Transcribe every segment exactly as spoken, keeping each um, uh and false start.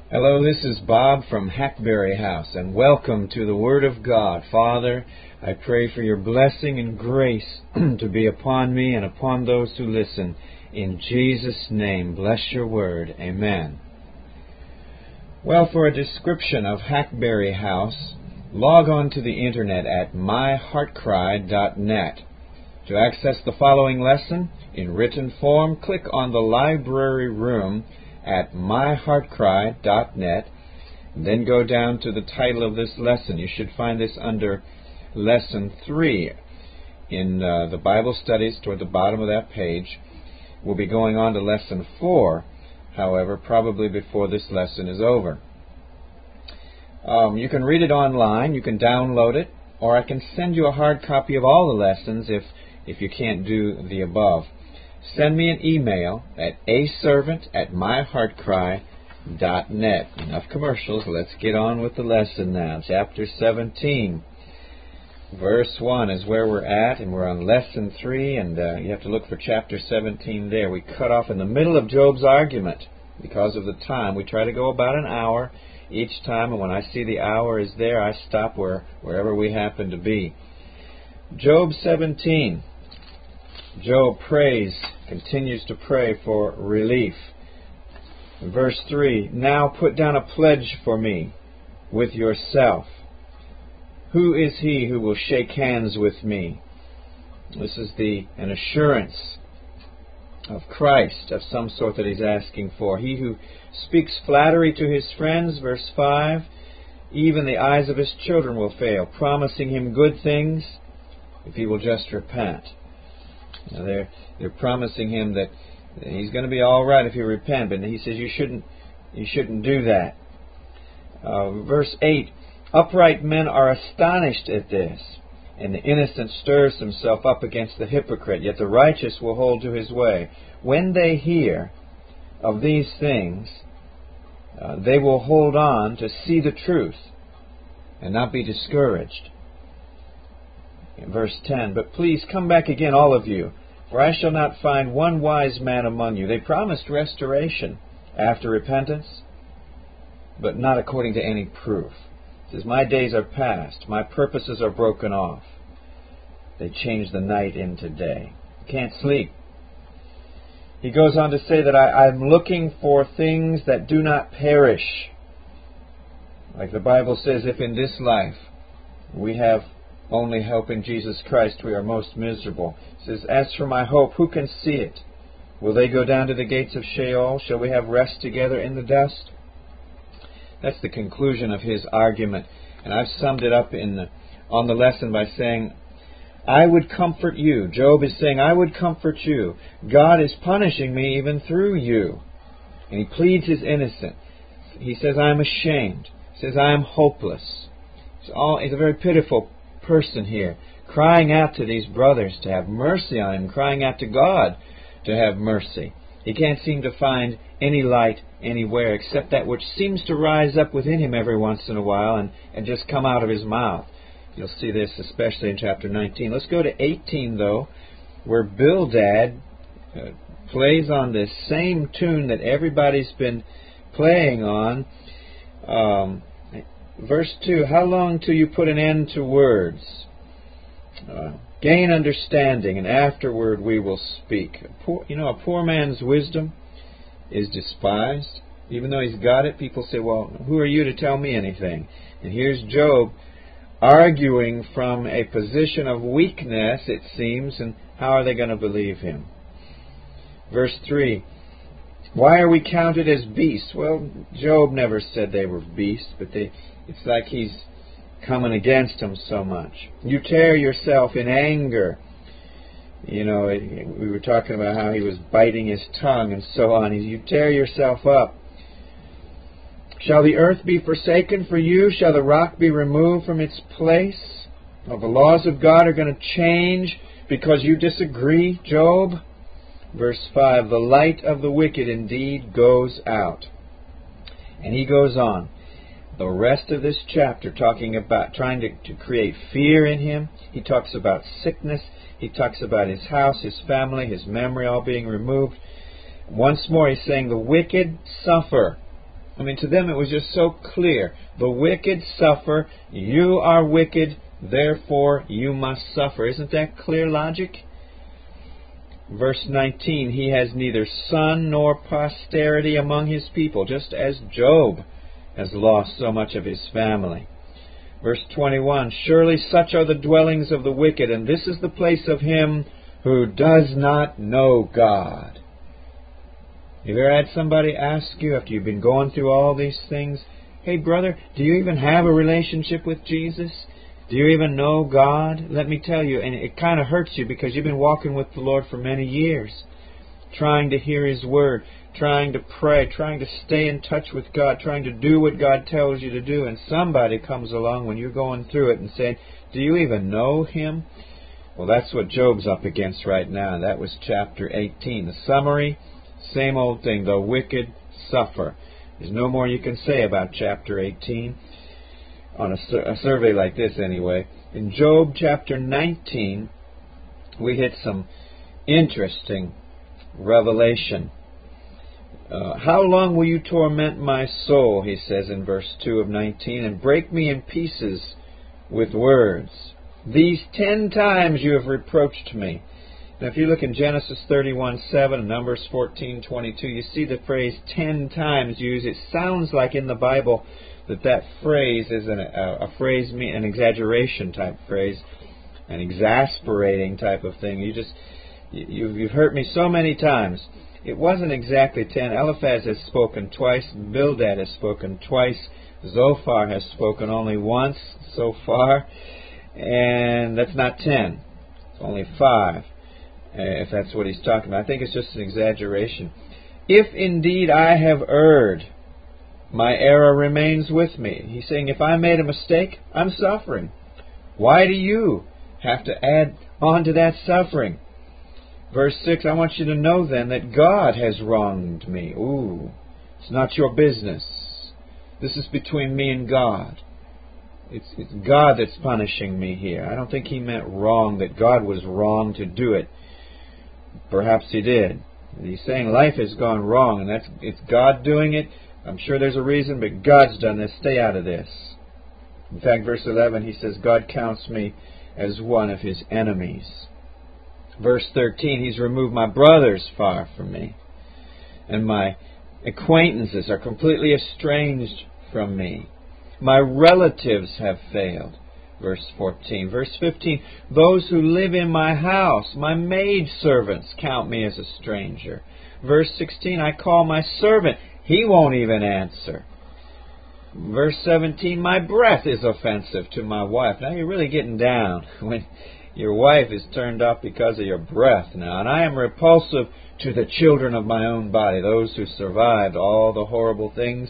Hello, this is Bob from Hackberry House, and welcome to the Word of God. Father, I pray for your blessing and grace to be upon me and upon those who listen. In Jesus' name, bless your Word. Amen. Well, for a description of Hackberry House, log on to the internet at my heart cry dot net. To access the following lesson in written form, click on the library room at my heart cry dot net. Then go down to the title of this lesson. You should find this under Lesson three in uh, the Bible studies toward the bottom of that page. We'll be going on to Lesson four, however, probably before this lesson is over. Um, you can read it online, you can download it, or I can send you a hard copy of all the lessons if, if you can't do the above. Send me an email at a servant at my heart cry dot net. Enough commercials. Let's get on with the lesson now. Chapter seventeen, verse one is where we're at, and we're on Lesson three, and uh, you have to look for Chapter seventeen there. We cut off in the middle of Job's argument because of the time. We try to go about an hour each time, and when I see the hour is there, I stop where, wherever we happen to be. Job seventeen. Job prays, continues to pray for relief. Verse three, now put down a pledge for me with yourself. Who is he who will shake hands with me? This is the an assurance of Christ of some sort that he's asking for. He who speaks flattery to his friends, verse five, even the eyes of his children will fail, promising him good things if he will just repent. Now they're, they're promising him that he's going to be all right if you repent, but he says you shouldn't, you shouldn't do that. Uh, verse eight, upright men are astonished at this, and the innocent stirs himself up against the hypocrite, yet the righteous will hold to his way. When they hear of these things, uh, they will hold on to see the truth and not be discouraged. In verse ten, but please come back again, all of you, for I shall not find one wise man among you. They promised restoration after repentance, but not according to any proof. It says, my days are past, my purposes are broken off. They change the night into day. Can't sleep. He goes on to say that I, I'm looking for things that do not perish. Like the Bible says, if in this life we have only hope in Jesus Christ, we are most miserable. It says, as for my hope, who can see it? Will they go down to the gates of Sheol? Shall we have rest together in the dust? That's the conclusion of his argument. And I've summed it up in the, on the lesson by saying, I would comfort you. Job is saying, I would comfort you. God is punishing me even through you. And he pleads his innocence. He says, I am ashamed. He says, I am hopeless. It's, all, it's a very pitiful person here, crying out to these brothers to have mercy on him, crying out to God to have mercy. He can't seem to find any light anywhere except that which seems to rise up within him every once in a while and, and just come out of his mouth. You'll see this especially in chapter nineteen. Let's go to eighteen, though, where Bildad uh, plays on this same tune that everybody's been playing on. Um, Verse two, how long till you put an end to words? Uh, gain understanding, and afterward we will speak. A poor, you know, a poor man's wisdom is despised. Even though he's got it, people say, well, who are you to tell me anything? And here's Job arguing from a position of weakness, it seems, and how are they going to believe him? Verse three, why are we counted as beasts? Well, Job never said they were beasts, but they, it's like he's coming against them so much. You tear yourself in anger. You know, we were talking about how he was biting his tongue and so on. You tear yourself up. Shall the earth be forsaken for you? Shall the rock be removed from its place? Well, the laws of God are going to change because you disagree, Job? Verse five, the light of the wicked indeed goes out. And he goes on. The rest of this chapter talking about trying to, to create fear in him. He talks about sickness. He talks about his house, his family, his memory all being removed. Once more he's saying the wicked suffer. I mean, to them it was just so clear. The wicked suffer. You are wicked, therefore you must suffer. Isn't that clear logic? Verse nineteen, he has neither son nor posterity among his people, just as Job has lost so much of his family. Verse twenty-one, surely such are the dwellings of the wicked, and this is the place of him who does not know God. Have you ever had somebody ask you, after you've been going through all these things, hey brother, do you even have a relationship with Jesus? Do you even know God? Let me tell you, and it kind of hurts you because you've been walking with the Lord for many years, trying to hear His Word, trying to pray, trying to stay in touch with God, trying to do what God tells you to do, and somebody comes along when you're going through it and saying, do you even know Him? Well, that's what Job's up against right now. That was chapter eighteen. The summary, same old thing. The wicked suffer. There's no more you can say about chapter eighteen. On a, sur- a survey like this anyway. In Job chapter nineteen, we hit some interesting revelation. Uh, How long will you torment my soul, he says in verse two of nineteen, and break me in pieces with words? These ten times you have reproached me. Now if you look in Genesis thirty-one seven and Numbers fourteen twenty-two, you see the phrase ten times used. It sounds like in the Bible that that phrase is an, a, a phrase, an exaggeration type phrase, an exasperating type of thing. You just, you, you've hurt me so many times. It wasn't exactly ten. Eliphaz has spoken twice. Bildad has spoken twice. Zophar has spoken only once so far. And that's not ten. It's only five, if that's what he's talking about. I think it's just an exaggeration. If indeed I have erred, my error remains with me. He's saying, if I made a mistake, I'm suffering. Why do you have to add on to that suffering? Verse six, I want you to know then that God has wronged me. Ooh, it's not your business. This is between me and God. It's, it's God that's punishing me here. I don't think he meant wrong, that God was wrong to do it. Perhaps he did. He's saying life has gone wrong, and that's it's God doing it. I'm sure there's a reason, but God's done this. Stay out of this. In fact, verse eleven, he says, God counts me as one of his enemies. Verse thirteen, he's removed my brothers far from me, and my acquaintances are completely estranged from me. My relatives have failed. Verse fourteen. Verse fifteen, those who live in my house, my maidservants, count me as a stranger. Verse sixteen, I call my servant. He won't even answer. Verse seventeen, my breath is offensive to my wife. Now you're really getting down when your wife is turned off because of your breath now. And I am repulsive to the children of my own body, those who survived all the horrible things.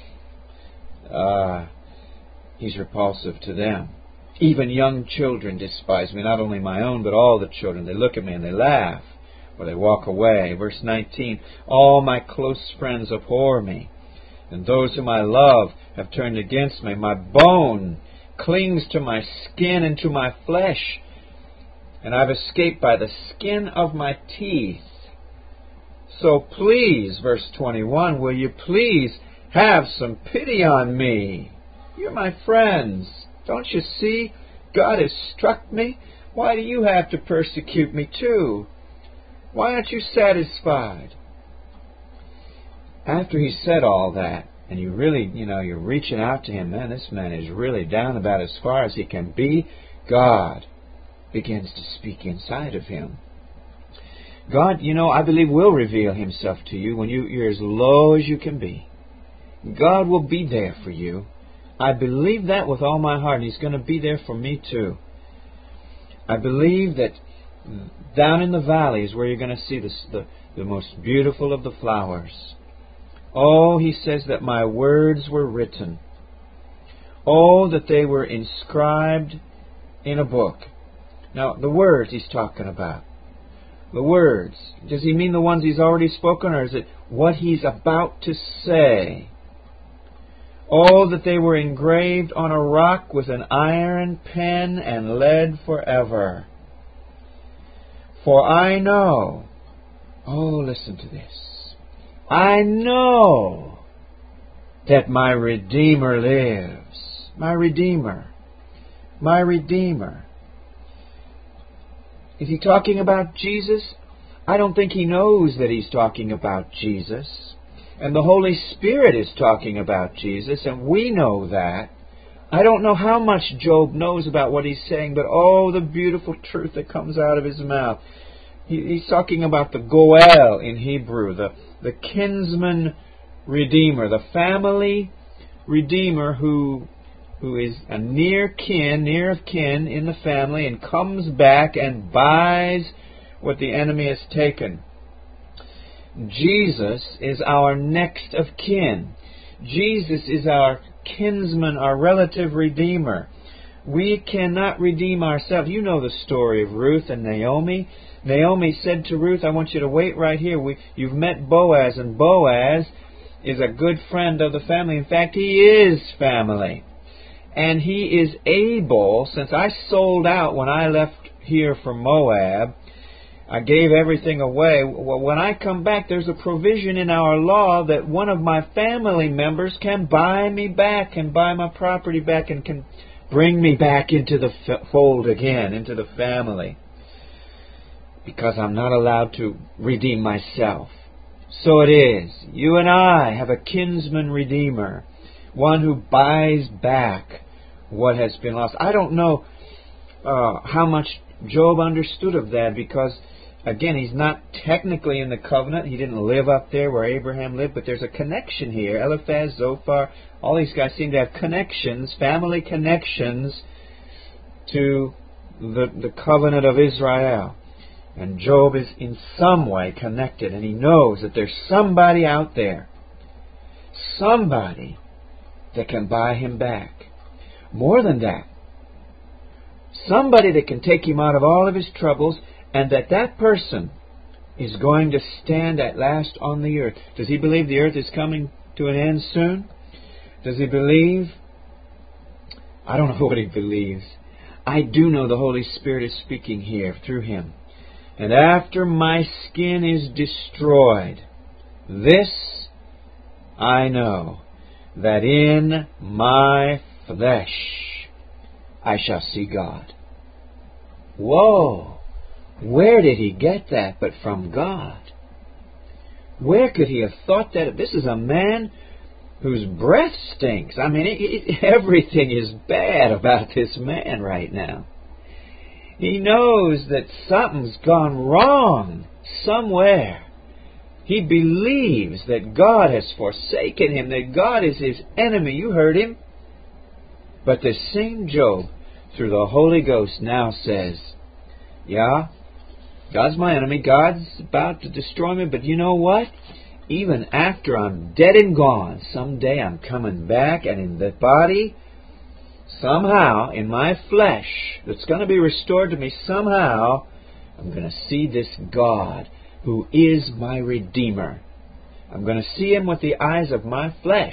Uh, he's repulsive to them. Even young children despise me, not only my own, but all the children. They look at me and they laugh, or they walk away. Verse nineteen, all my close friends abhor me, and those whom I love have turned against me. My bone clings to my skin and to my flesh, and I've escaped by the skin of my teeth. So please, verse twenty-one, will you please have some pity on me? You're my friends. Don't you see? God has struck me. Why do you have to persecute me too? Why aren't you satisfied? After he said all that, and you really, you know, you're reaching out to him, man, this man is really down about as far as he can be, God begins to speak inside of him. God, you know, I believe will reveal himself to you when you, you're as low as you can be. God will be there for you. I believe that with all my heart, and he's going to be there for me too. I believe that down in the valley is where you're going to see the, the, the most beautiful of the flowers. Oh, he says that my words were written. Oh, that they were inscribed in a book. Now, the words he's talking about. The words. Does he mean the ones he's already spoken, or is it what he's about to say? Oh, that they were engraved on a rock with an iron pen and lead forever. For I know, oh, listen to this. I know that my Redeemer lives. My Redeemer. My Redeemer. Is he talking about Jesus? I don't think he knows that he's talking about Jesus. And the Holy Spirit is talking about Jesus, and we know that. I don't know how much Job knows about what he's saying, but oh, the beautiful truth that comes out of his mouth. He, he's talking about the Goel in Hebrew, the, the kinsman redeemer, the family redeemer who who is a near kin, near of kin in the family, and comes back and buys what the enemy has taken. Jesus is our next of kin. Jesus is our kinsman, our relative redeemer. We cannot redeem ourselves. You know the story of Ruth and Naomi. Naomi said to Ruth, I want you to wait right here. We, you've met Boaz, and Boaz is a good friend of the family. In fact, he is family. And he is able, since I sold out when I left here for Moab, I gave everything away. Well, when I come back, there's a provision in our law that one of my family members can buy me back, can buy my property back, and can bring me back into the fold again, into the family. Because I'm not allowed to redeem myself. So it is. You and I have a kinsman redeemer, one who buys back what has been lost. I don't know uh, how much Job understood of that, because again, he's not technically in the covenant. He didn't live up there where Abraham lived, but there's a connection here. Eliphaz, Zophar, all these guys seem to have connections, family connections to the, the covenant of Israel. And Job is in some way connected, and he knows that there's somebody out there, somebody that can buy him back. More than that, somebody that can take him out of all of his troubles, and that that person is going to stand at last on the earth. Does he believe the earth is coming to an end soon? Does he believe? I don't know what he believes. I do know the Holy Spirit is speaking here through him. And after my skin is destroyed, this I know, that in my flesh I shall see God. Whoa! Where did he get that but from God? Where could he have thought that? This is a man whose breath stinks. I mean, it, it, everything is bad about this man right now. He knows that something's gone wrong somewhere. He believes that God has forsaken him, that God is his enemy. You heard him. But the same Job, through the Holy Ghost, now says, yeah, God's my enemy. God's about to destroy me. But you know what? Even after I'm dead and gone, someday I'm coming back, and in the body, somehow, in my flesh, that's going to be restored to me, somehow, I'm going to see this God who is my Redeemer. I'm going to see him with the eyes of my flesh.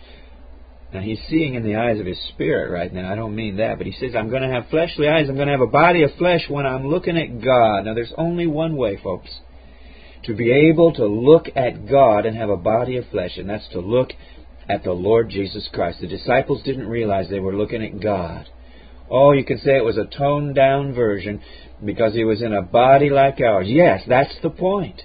Now, he's seeing in the eyes of his spirit right now. I don't mean that, but he says, I'm going to have fleshly eyes. I'm going to have a body of flesh when I'm looking at God. Now, there's only one way, folks, to be able to look at God and have a body of flesh, and that's to look at the Lord Jesus Christ. The disciples didn't realize they were looking at God. Oh, you could say it was a toned-down version because he was in a body like ours. Yes, that's the point.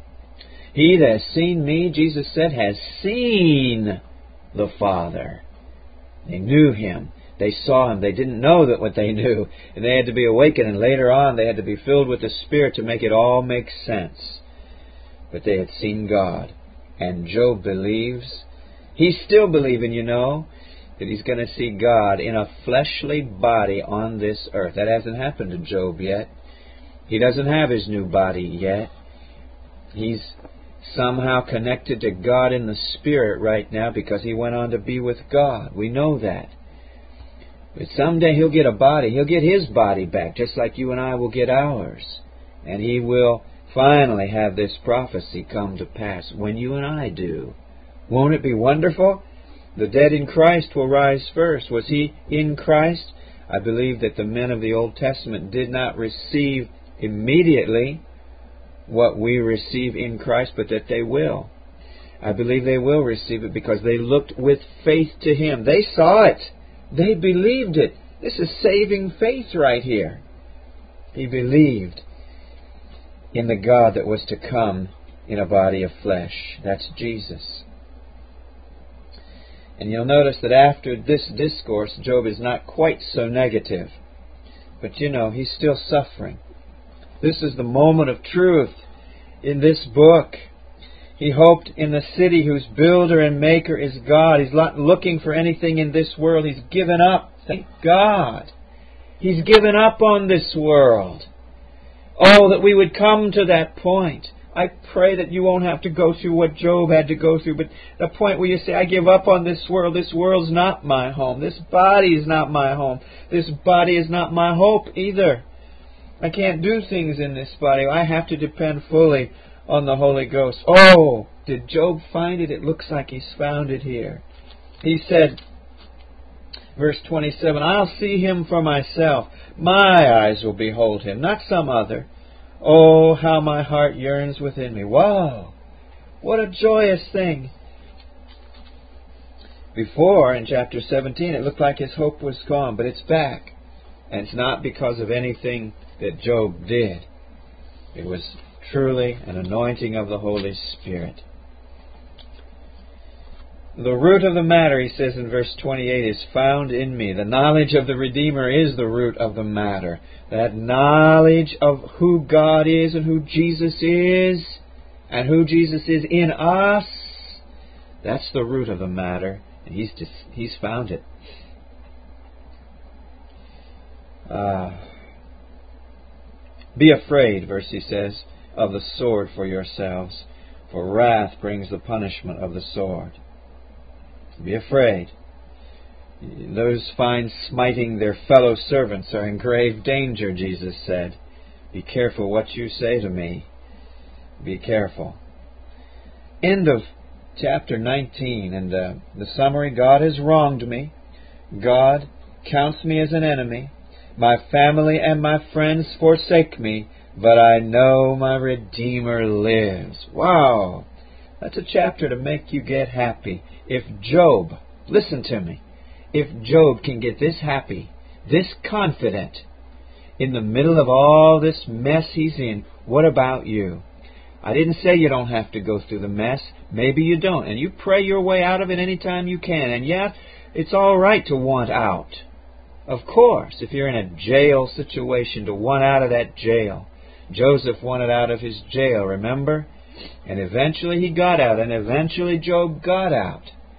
He that has seen me, Jesus said, has seen the Father. They knew him. They saw him. They didn't know that what they knew. And they had to be awakened. And later on, they had to be filled with the Spirit to make it all make sense. But they had seen God. And Job believes. He's still believing, you know, that he's going to see God in a fleshly body on this earth. That hasn't happened to Job yet. He doesn't have his new body yet. He's somehow connected to God in the Spirit right now because he went on to be with God. We know that. But someday he'll get a body. He'll get his body back, just like you and I will get ours. And he will finally have this prophecy come to pass when you and I do. Won't it be wonderful? The dead in Christ will rise first. Was he in Christ? I believe that the men of the Old Testament did not receive immediately what we receive in Christ, but that they will. I believe they will receive it because they looked with faith to Him. They saw it. They believed it. This is saving faith right here. He believed in the God that was to come in a body of flesh. That's Jesus. And you'll notice that after this discourse, Job is not quite so negative. But you know, he's still suffering. This is the moment of truth in this book. He hoped in the city whose builder and maker is God. He's not looking for anything in this world. He's given up. Thank God. He's given up on this world. Oh, that we would come to that point. I pray that you won't have to go through what Job had to go through, but the point where you say, I give up on this world. This world's not my home. This body is not my home. This body is not my hope either. I can't do things in this body. I have to depend fully on the Holy Ghost. Oh, did Job find it? It looks like he's found it here. He said, verse twenty-seven, I'll see Him for myself. My eyes will behold Him, not some other. Oh, how my heart yearns within me. Wow! What a joyous thing. Before, in chapter seventeen, it looked like his hope was gone, but it's back. And it's not because of anything that Job did. It was truly an anointing of the Holy Spirit. The root of the matter, he says in verse twenty-eight, is found in me. The knowledge of the Redeemer is the root of the matter. That knowledge of who God is and who Jesus is and who Jesus is in us, that's the root of the matter. And he's just, he's found it. Uh, Be afraid, verse he says, of the sword for yourselves, for wrath brings the punishment of the sword. Be afraid. Those find smiting their fellow servants are in grave danger, Jesus said. Be careful what you say to me. Be careful. End of chapter nineteen, and uh, the summary, God has wronged me. God counts me as an enemy. My family and my friends forsake me, but I know my Redeemer lives. Wow! That's a chapter to make you get happy. If Job, listen to me, if Job can get this happy, this confident, in the middle of all this mess he's in, what about you? I didn't say you don't have to go through the mess. Maybe you don't. And you pray your way out of it anytime you can. And yeah, it's all right to want out. Of course, if you're in a jail situation, to want out of that jail. Joseph wanted out of his jail, remember? And eventually he got out, and eventually Job got out.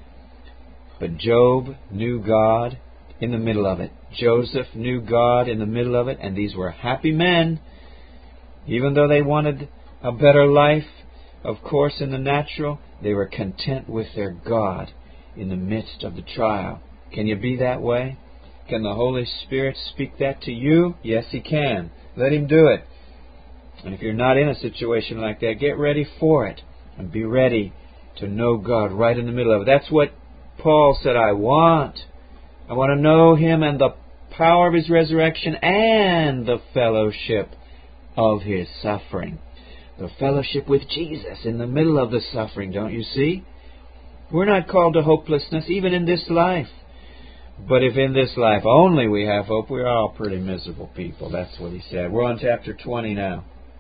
But Job knew God in the middle of it. Joseph knew God in the middle of it, and these were happy men. Even though they wanted a better life, of course, in the natural, they were content with their God in the midst of the trial. Can you be that way? Can the Holy Spirit speak that to you? Yes, He can. Let Him do it. And if you're not in a situation like that, get ready for it. And be ready to know God right in the middle of it. That's what Paul said, I want. I want to know Him and the power of His resurrection and the fellowship of His suffering. The fellowship with Jesus in the middle of the suffering, don't you see? We're not called to hopelessness even in this life. But if in this life only we have hope, we're all pretty miserable people. That's what he said. We're on chapter twenty now.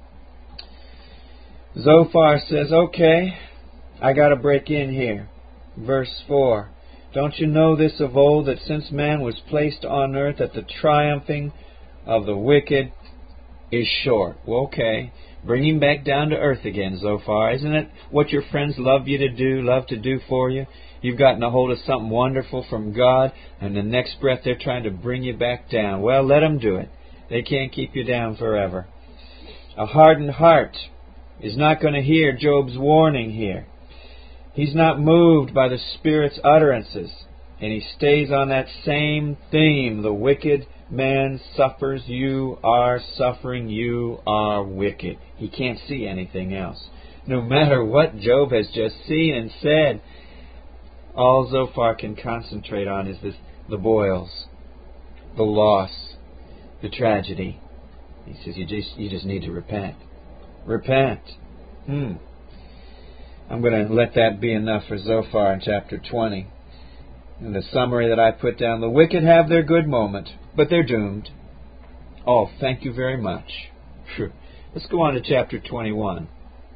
Zophar says, okay, I got to break in here. Verse four. Don't you know this of old, that since man was placed on earth, that the triumphing of the wicked is short? Well, okay. Bring him back down to earth again, Zophar. Isn't it what your friends love you to do, love to do for you? You've gotten a hold of something wonderful from God, and the next breath they're trying to bring you back down. Well, let them do it. They can't keep you down forever. A hardened heart is not going to hear Job's warning here. He's not moved by the Spirit's utterances, and he stays on that same theme. The wicked man suffers, you are suffering, you are wicked. He can't see anything else. No matter what Job has just seen and said, all Zophar can concentrate on is this, the boils, the loss, the tragedy. He says, you just, you just need to repent. Repent. Hmm. I'm going to let that be enough for Zophar in chapter twenty. In the summary that I put down, the wicked have their good moment, but they're doomed. Oh, thank you very much. Let's go on to chapter twenty-one.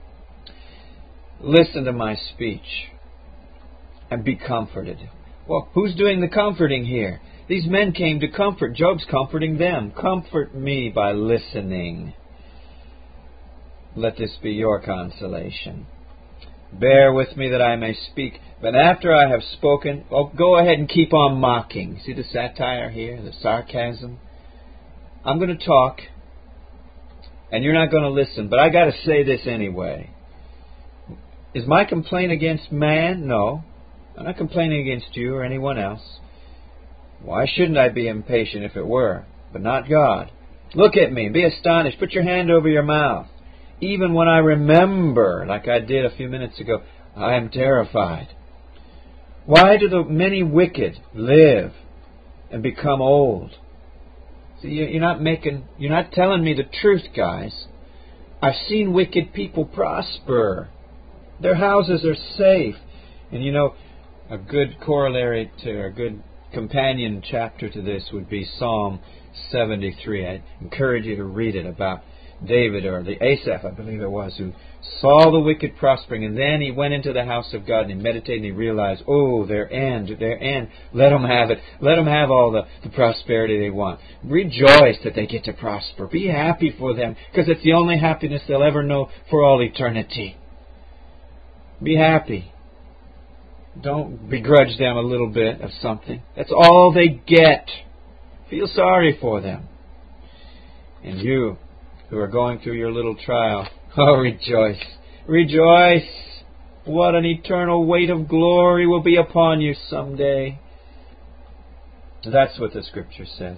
Listen to my speech and be comforted. Well, who's doing the comforting here? These men came to comfort. Job's comforting them. Comfort me by listening. Let this be your consolation. Bear with me that I may speak, but after I have spoken, oh, go ahead and keep on mocking. See the satire here, the sarcasm? I'm going to talk, and you're not going to listen, but I got to say this anyway. Is my complaint against man? No. I'm not complaining against you or anyone else. Why shouldn't I be impatient if it were? But not God. Look at me. Be astonished. Put your hand over your mouth. Even when I remember, like I did a few minutes ago, I am terrified. Why do the many wicked live and become old? See, you're not making, you're not telling me the truth, guys. I've seen wicked people prosper. Their houses are safe. And you know, a good corollary to, a good companion chapter to this would be Psalm seventy-three. I encourage you to read it, about David, or the Asaph, I believe it was, who saw the wicked prospering, and then he went into the house of God and he meditated and he realized, oh, their end, their end, let them have it. Let them have all the, the prosperity they want. Rejoice that they get to prosper. Be happy for them, because it's the only happiness they'll ever know for all eternity. Be happy. Don't begrudge them a little bit of something. That's all they get. Feel sorry for them. And you who are going through your little trial, oh, rejoice. Rejoice. What an eternal weight of glory will be upon you someday. That's what the Scripture says.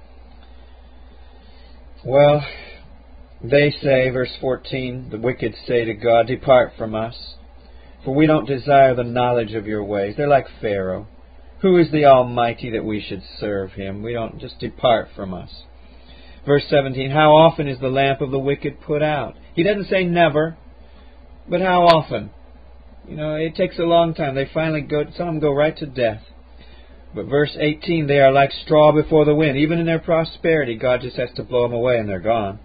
Well, they say, verse fourteen, the wicked say to God, depart from us, for we don't desire the knowledge of your ways. They're like Pharaoh. Who is the Almighty that we should serve him? We don't, just depart from us. Verse seventeen, how often is the lamp of the wicked put out? He doesn't say never, but how often? You know, it takes a long time. They finally go, some of them go right to death. But verse eighteen, they are like straw before the wind. Even in their prosperity, God just has to blow them away and they're gone.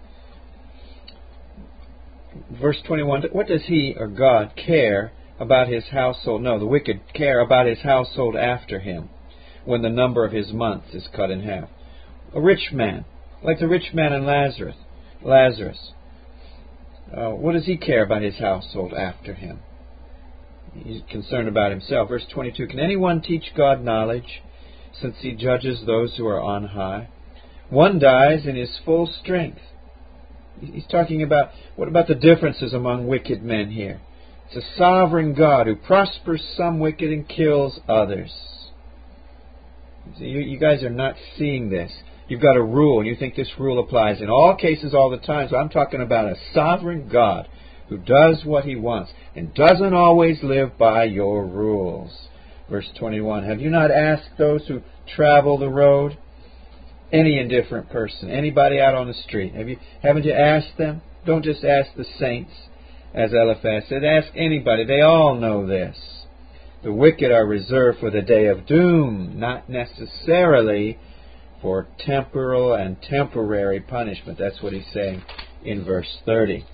Verse twenty-one, what does he, or God, care about his household? No, the wicked care about his household after him, when the number of his months is cut in half. A rich man, like the rich man in Lazarus. Lazarus. Uh, what does he care about his household after him? He's concerned about himself. Verse twenty-two, can anyone teach God knowledge, since he judges those who are on high? One dies in his full strength. He's talking about, what about the differences among wicked men here? It's a sovereign God who prospers some wicked and kills others. See, you, you guys are not seeing this. You've got a rule, and you think this rule applies in all cases all the time. So I'm talking about a sovereign God who does what he wants and doesn't always live by your rules. Verse twenty-one, have you not asked those who travel the road? Any indifferent person, anybody out on the street, have you, haven't you asked them? Don't just ask the saints, as Eliphaz said. Ask anybody. They all know this. The wicked are reserved for the day of doom, not necessarily for temporal and temporary punishment. That's what he's saying in verse thirty.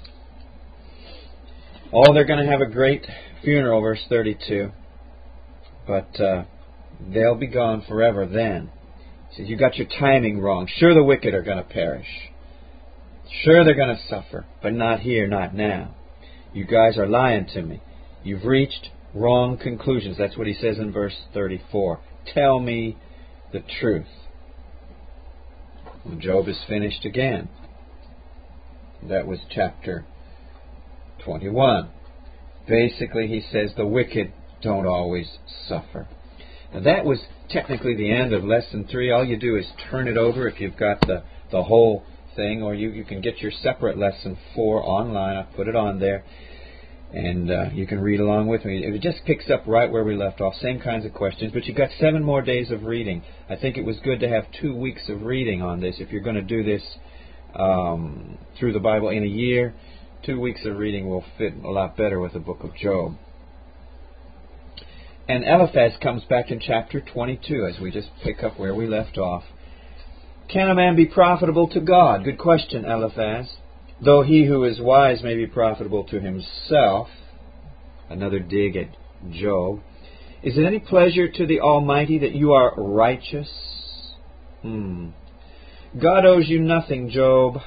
Oh, they're going to have a great funeral, verse thirty-two. But uh, they'll be gone forever then. He says, you got your timing wrong. Sure, the wicked are going to perish. Sure, they're going to suffer, but not here, not now. You guys are lying to me. You've reached wrong conclusions. That's what he says in verse thirty-four. Tell me the truth. Well, Job is finished again. That was chapter twenty-one. Basically, he says the wicked don't always suffer. Now, that was technically the end of lesson three. All you do is turn it over if you've got the, the whole thing, or you, you can get your separate lesson four online. I've put it on there, and uh, you can read along with me. It just picks up right where we left off, same kinds of questions, but you've got seven more days of reading. I think it was good to have two weeks of reading on this if you're going to do this um, through the Bible in a year. two weeks of reading will fit a lot better with the book of Job. And Eliphaz comes back in chapter twenty-two as we just pick up where we left off. Can a man be profitable to God? Good question, Eliphaz. Though he who is wise may be profitable to himself. Another dig at Job. Is it any pleasure to the Almighty that you are righteous? Hmm. God owes you nothing, Job.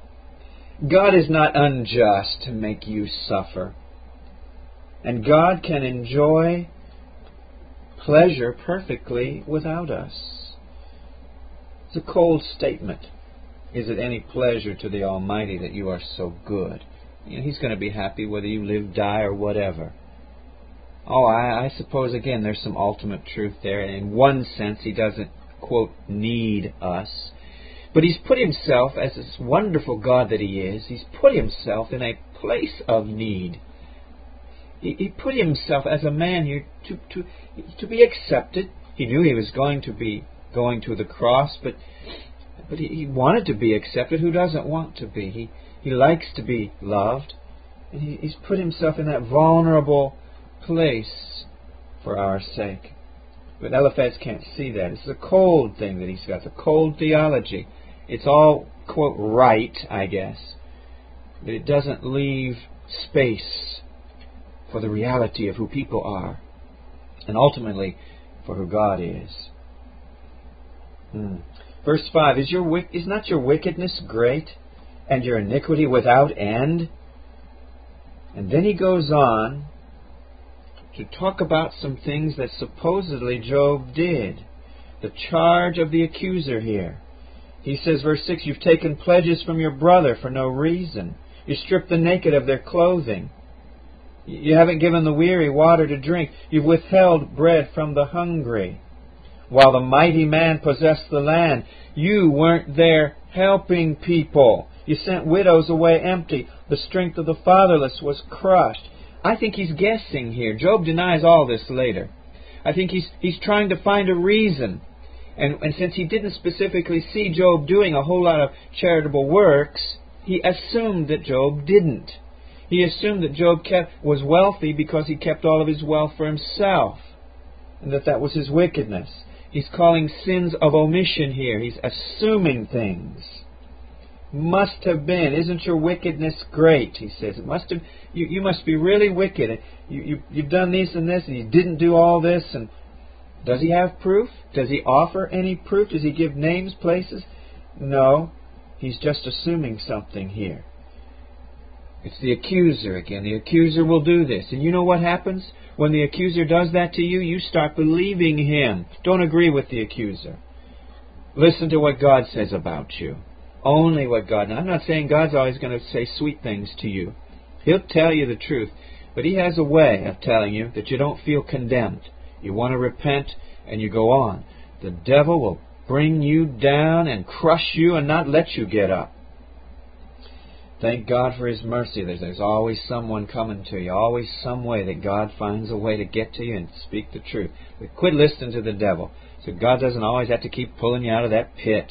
God is not unjust to make you suffer. And God can enjoy pleasure perfectly without us. It's a cold statement. Is it any pleasure to the Almighty that you are so good? You know, He's going to be happy whether you live, die, or whatever. Oh, I, I suppose, again, there's some ultimate truth there. And in one sense, He doesn't, quote, need us. But He's put Himself, as this wonderful God that He is, He's put Himself in a place of need. He, he put Himself as a man here to, to, to be accepted. He knew He was going to be going to the cross, but but he, he wanted to be accepted. Who doesn't want to be? He he likes to be loved. And he, He's put Himself in that vulnerable place for our sake. But Eliphaz can't see that. It's a cold thing that he's got. It's a cold theology. It's all, quote, right, I guess. But it doesn't leave space for the reality of who people are. And ultimately, for who God is. Hmm. Verse five, is, your, is not your wickedness great, and your iniquity without end? And then he goes on to talk about some things that supposedly Job did. The charge of the accuser here. He says, verse six, you've taken pledges from your brother for no reason. You stripped the naked of their clothing. You haven't given the weary water to drink. You've withheld bread from the hungry. While the mighty man possessed the land, you weren't there helping people. You sent widows away empty. The strength of the fatherless was crushed. I think he's guessing here. Job denies all this later. I think he's he's trying to find a reason. And, and since he didn't specifically see Job doing a whole lot of charitable works, he assumed that Job didn't. He assumed that Job kept, was wealthy because he kept all of his wealth for himself, and that that was his wickedness. He's calling sins of omission here. He's assuming things. Must have been. Isn't your wickedness great? He says. It must have. You, you must be really wicked. You, you, you've done this and this, and you didn't do all this. And does he have proof? Does he offer any proof? Does he give names, places? No. He's just assuming something here. It's the accuser again. The accuser will do this. And you know what happens? When the accuser does that to you, you start believing him. Don't agree with the accuser. Listen to what God says about you. Only what God... Now, I'm not saying God's always going to say sweet things to you. He'll tell you the truth. But He has a way of telling you that you don't feel condemned. You want to repent and you go on. The devil will bring you down and crush you and not let you get up. Thank God for His mercy. There's, there's always someone coming to you. Always some way that God finds a way to get to you and speak the truth. But quit listening to the devil. So God doesn't always have to keep pulling you out of that pit.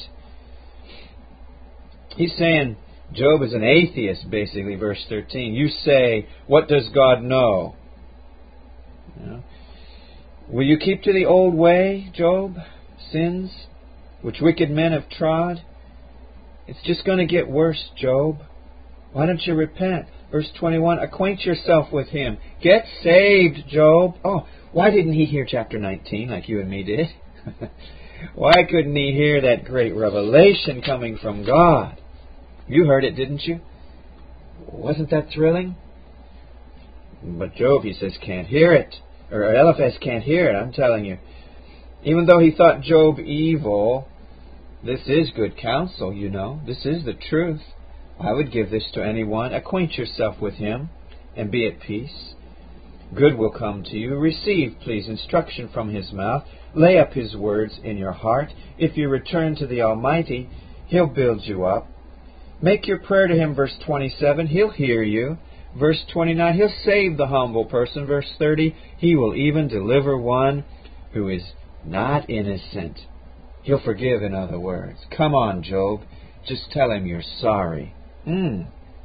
He's saying Job is an atheist, basically, verse thirteen. You say, what does God know? You know? Will you keep to the old way, Job? Sins which wicked men have trod? It's just going to get worse, Job. Why don't you repent? Verse twenty-one, acquaint yourself with Him. Get saved, Job. Oh, why didn't he hear chapter nineteen like you and me did? Why couldn't he hear that great revelation coming from God? You heard it, didn't you? Wasn't that thrilling? But Job, he says, can't hear it. Or Eliphaz can't hear it, I'm telling you. Even though he thought Job evil, this is good counsel, you know. This is the truth. I would give this to anyone. Acquaint yourself with Him and be at peace. Good will come to you. Receive, please, instruction from His mouth. Lay up His words in your heart. If you return to the Almighty, He'll build you up. Make your prayer to Him, verse twenty-seven. He'll hear you. Verse twenty-nine, He'll save the humble person. Verse thirty, He will even deliver one who is not innocent. He'll forgive, in other words. Come on, Job. Just tell Him you're sorry. Mm.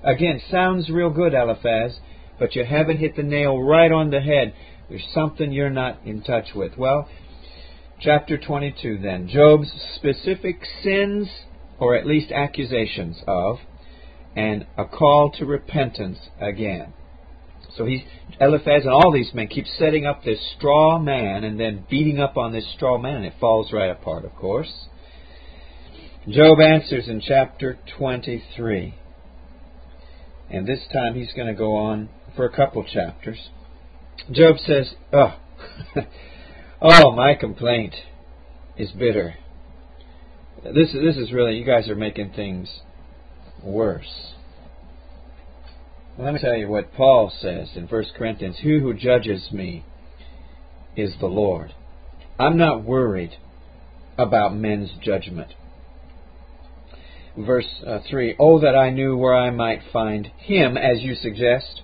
Again, sounds real good, Eliphaz, but you haven't hit the nail right on the head. There's something you're not in touch with. Well, chapter twenty-two then. Job's specific sins, or at least accusations of, and a call to repentance again. So he's, Eliphaz and all these men keep setting up this straw man and then beating up on this straw man, and it falls right apart, of course. Job answers in chapter twenty-three. And this time he's going to go on for a couple chapters. Job says, oh, oh, my complaint is bitter. This, this is really, you guys are making things worse. Well, let me tell you what Paul says in First Corinthians. He who judges me is the Lord. I'm not worried about men's judgment. Verse uh, three, oh, that I knew where I might find him, as you suggest.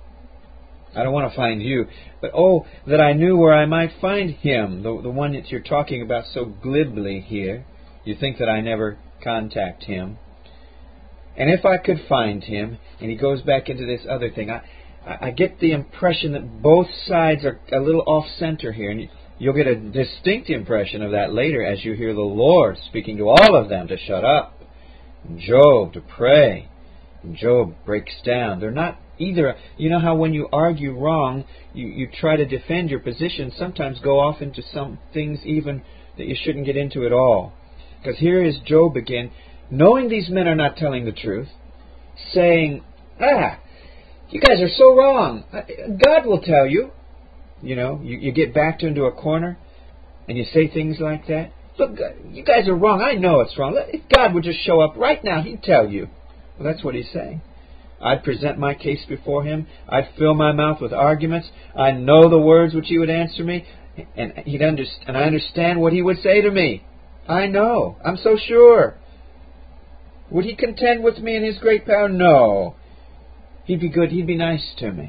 I don't want to find you, but oh, that I knew where I might find him, the, the one that you're talking about so glibly here. You think that I never contact him. And if I could find him, and he goes back into this other thing, I, I get the impression that both sides are a little off-center here, and you'll get a distinct impression of that later as you hear the Lord speaking to all of them to shut up. Job to pray. Job breaks down. They're not either. You know how when you argue wrong, you, you try to defend your position, sometimes go off into some things even that you shouldn't get into at all. Because here is Job again, knowing these men are not telling the truth, saying, ah, you guys are so wrong. God will tell you. You know, you, you get backed into a corner and you say things like that. Look, you guys are wrong. I know it's wrong. If God would just show up right now, He'd tell you. Well, that's what He's saying. I'd present my case before Him. I'd fill my mouth with arguments. I know the words which He would answer me, and He'd understand, and I understand what He would say to me. I know. I'm so sure. Would He contend with me in His great power? No. He'd be good. He'd be nice to me.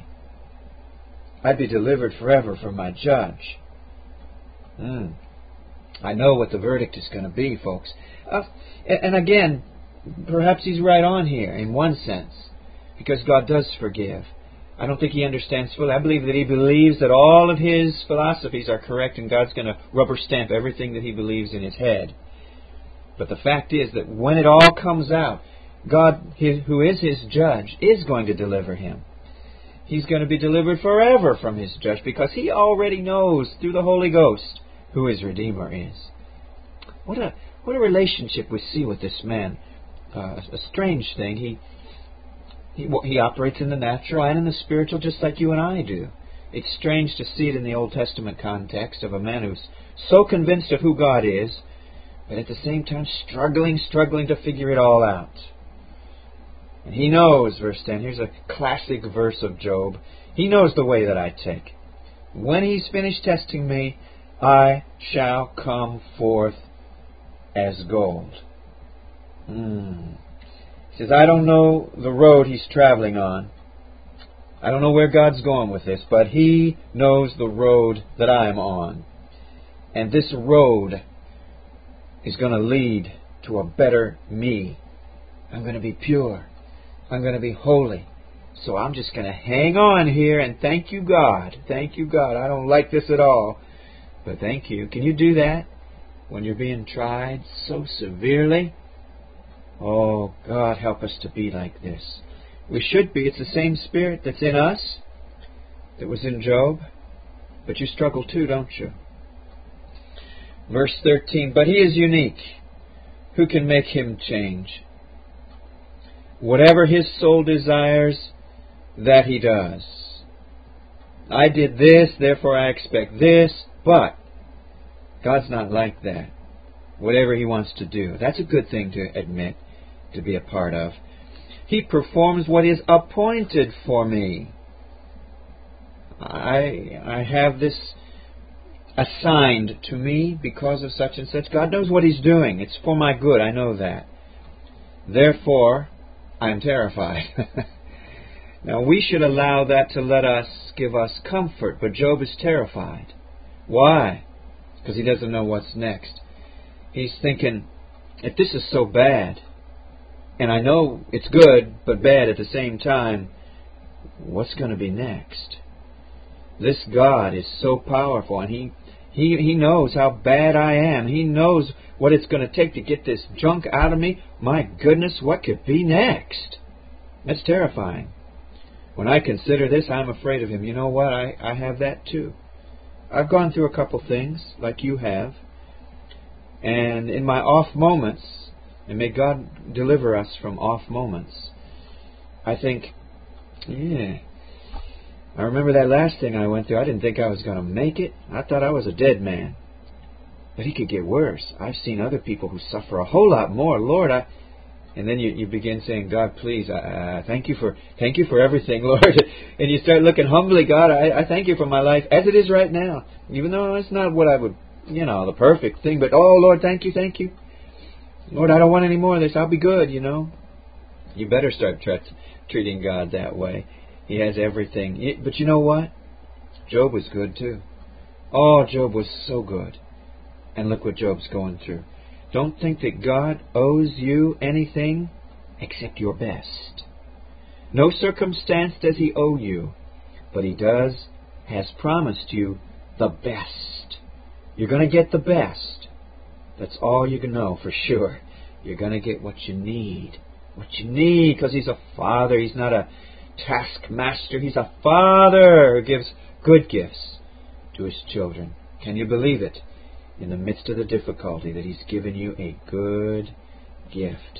I'd be delivered forever from my judge. Hmm. I know what the verdict is going to be, folks. Uh, and again, perhaps he's right on here in one sense, because God does forgive. I don't think he understands fully. I believe that he believes that all of his philosophies are correct and God's going to rubber stamp everything that he believes in his head. But the fact is that when it all comes out, God, who is his judge, is going to deliver him. He's going to be delivered forever from his judge because he already knows through the Holy Ghost who his Redeemer is. What a what a relationship we see with this man. Uh, a strange thing. He, he he operates in the natural and in the spiritual just like you and I do. It's strange to see it in the Old Testament context of a man who's so convinced of who God is, but at the same time struggling, struggling to figure it all out. And he knows, verse ten, here's a classic verse of Job. He knows the way that I take. When he's finished testing me, I shall come forth as gold. Hmm. He says, I don't know the road he's traveling on. I don't know where God's going with this, but he knows the road that I'm on. And this road is going to lead to a better me. I'm going to be pure. I'm going to be holy. So I'm just going to hang on here and thank you, God. Thank you, God. I don't like this at all. But thank you. Can you do that when you're being tried so severely? Oh, God, help us to be like this. We should be. It's the same spirit that's in us that was in Job. But you struggle too, don't you? Verse thirteen, but he is unique. Who can make him change? Whatever his soul desires, that he does. I did this, therefore I expect this. But God's not like that. Whatever He wants to do. That's a good thing to admit, to be a part of. He performs what is appointed for me. I I have this assigned to me because of such and such. God knows what He's doing. It's for my good. I know that. Therefore, I am terrified. Now, we should allow that to let us, give us comfort. But Job is terrified. Why? Because he doesn't know what's next. He's thinking, if this is so bad, and I know it's good but bad at the same time, what's going to be next? This God is so powerful, and He He He knows how bad I am. He knows what it's going to take to get this junk out of me. My goodness, what could be next? That's terrifying. When I consider this, I'm afraid of Him. You know what? I, I have that too. I've gone through a couple things, like you have. And in my off moments, and may God deliver us from off moments, I think, yeah, I remember that last thing I went through. I didn't think I was going to make it. I thought I was a dead man. But it could get worse. I've seen other people who suffer a whole lot more. Lord, I... And then you, you begin saying, God, please, uh, thank you for thank you for everything, Lord. And you start looking humbly, God, I, I thank you for my life as it is right now. Even though it's not what I would, you know, the perfect thing. But, oh, Lord, thank you, thank you. Lord, I don't want any more of this. I'll be good, you know. You better start tra- treating God that way. He has everything. But you know what? Job was good too. Oh, Job was so good. And look what Job's going through. Don't think that God owes you anything except your best. No circumstance does He owe you, but He does, has promised you the best. You're going to get the best. That's all you can know for sure. You're going to get what you need. What you need, because He's a Father. He's not a taskmaster. He's a Father who gives good gifts to His children. Can you believe it? In the midst of the difficulty, that He's given you a good gift.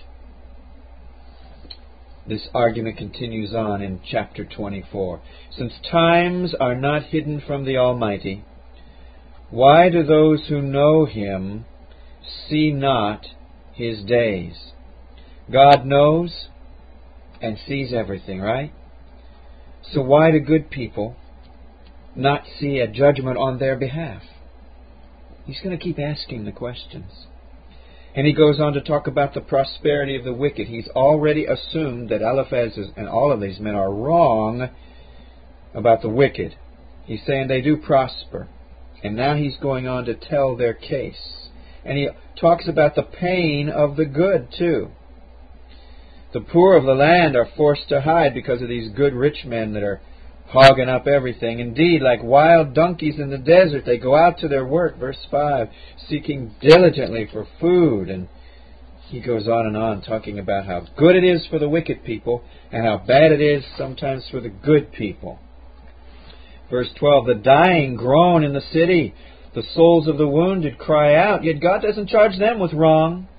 This argument continues on in chapter twenty-four. Since times are not hidden from the Almighty, why do those who know Him see not His days? God knows and sees everything, right? So why do good people not see a judgment on their behalf? He's going to keep asking the questions. And he goes on to talk about the prosperity of the wicked. He's already assumed that Eliphaz and all of these men are wrong about the wicked. He's saying they do prosper. And now he's going on to tell their case. And he talks about the pain of the good too. The poor of the land are forced to hide because of these good rich men that are hogging up everything. Indeed, like wild donkeys in the desert, they go out to their work, verse five, seeking diligently for food. And he goes on and on talking about how good it is for the wicked people and how bad it is sometimes for the good people. Verse twelve, the dying groan in the city, the souls of the wounded cry out, yet God doesn't charge them with wrong.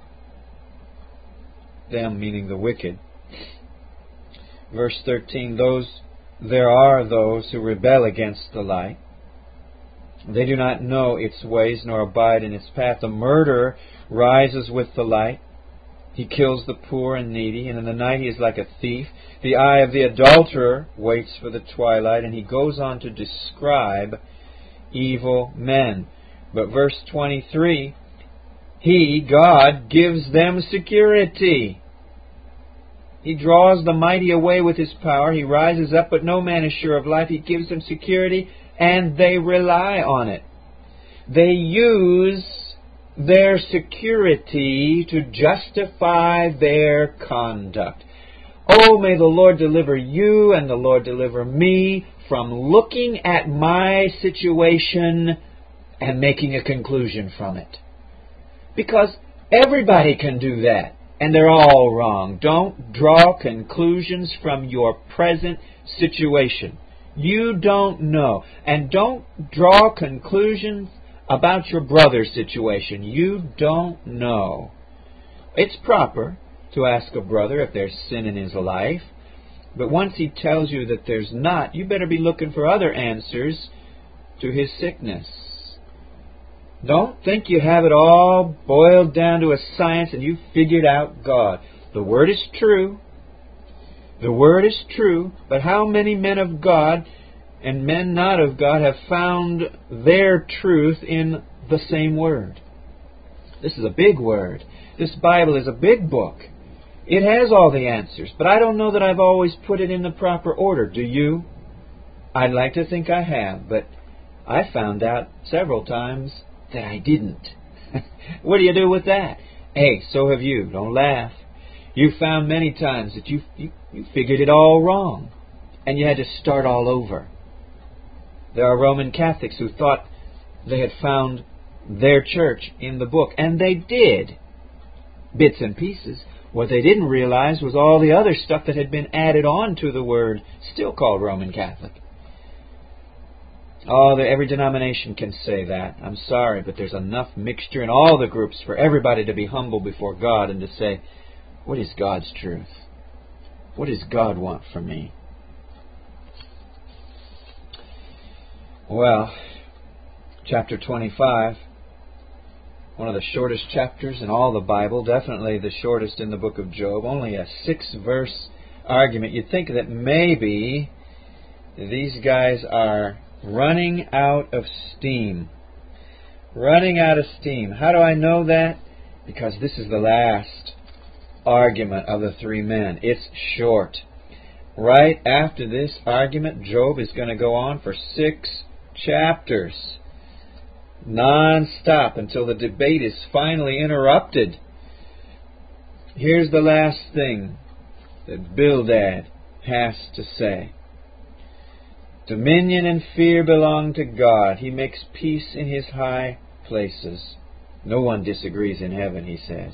Them meaning the wicked. Verse thirteen, those There are those who rebel against the light. They do not know its ways nor abide in its path. The murderer rises with the light. He kills the poor and needy, and in the night he is like a thief. The eye of the adulterer waits for the twilight, and he goes on to describe evil men. But verse twenty-three, He, God, gives them security. He draws the mighty away with His power. He rises up, but no man is sure of life. He gives them security, and they rely on it. They use their security to justify their conduct. Oh, may the Lord deliver you and the Lord deliver me from looking at my situation and making a conclusion from it. Because everybody can do that. And they're all wrong. Don't draw conclusions from your present situation. You don't know. And don't draw conclusions about your brother's situation. You don't know. It's proper to ask a brother if there's sin in his life. But once he tells you that there's not, you better be looking for other answers to his sickness. Don't think you have it all boiled down to a science and you've figured out God. The Word is true. The Word is true. But how many men of God and men not of God have found their truth in the same Word? This is a big Word. This Bible is a big book. It has all the answers. But I don't know that I've always put it in the proper order. Do you? I'd like to think I have. But I found out several times that I didn't. What do you do with that? Hey, so have you. Don't laugh. You found many times that you, you, you figured it all wrong, and you had to start all over. There are Roman Catholics who thought they had found their church in the book, and they did. Bits and pieces. What they didn't realize was all the other stuff that had been added on to the word, still called Roman Catholic. Oh, the, every denomination can say that. I'm sorry, but there's enough mixture in all the groups for everybody to be humble before God and to say, what is God's truth? What does God want from me? Well, chapter twenty-five, one of the shortest chapters in all the Bible, definitely the shortest in the book of Job, only a six-verse argument. You'd think that maybe these guys are running out of steam. Running out of steam. How do I know that? Because this is the last argument of the three men. It's short. Right after this argument, Job is going to go on for six chapters, non-stop, until the debate is finally interrupted. Here's the last thing that Bildad has to say. Dominion and fear belong to God. He makes peace in His high places. No one disagrees in heaven, he says.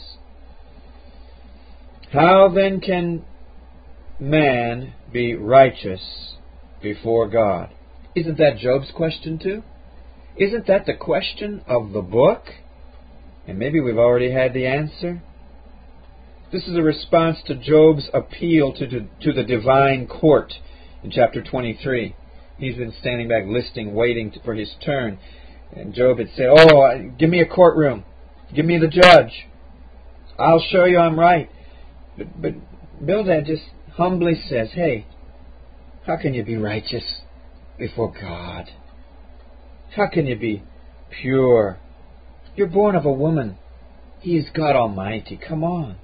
How then can man be righteous before God? Isn't that Job's question too? Isn't that the question of the book? And maybe we've already had the answer. This is a response to Job's appeal to, to, to the divine court in chapter twenty-three. He's been standing back listening, waiting for his turn. And Job had said, oh, give me a courtroom. Give me the judge. I'll show you I'm right. But, but Bildad just humbly says, hey, how can you be righteous before God? How can you be pure? You're born of a woman. He is God Almighty. Come on.